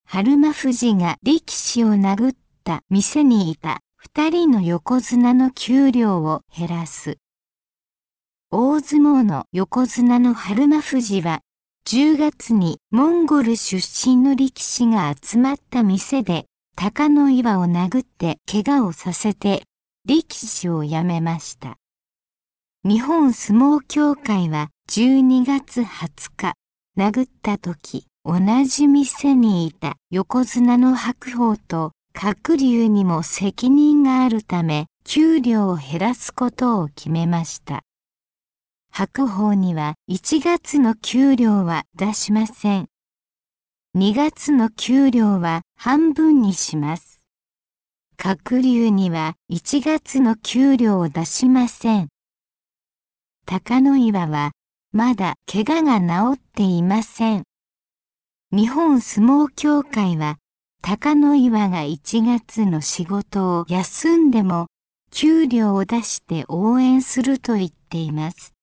日馬富士が力士を殴った店にいた2人の横綱の給料を減らす。大相撲の横綱の日馬富士は、10月にモンゴル出身の力士が集まった店で、貴ノ岩を殴って怪我をさせて、力士を辞めました。日本相撲協会は12月20日、殴った時、同じ店にいた横綱の白鵬と鶴竜にも責任があるため、給料を減らすことを決めました。白鵬には1月の給料は出しません。2月の給料は半分にします。鶴竜には1月の給料を出しません。貴ノ岩はまだ怪我が治っていません。日本相撲協会は貴ノ岩が1月の仕事を休んでも給料を出して応援すると言っています。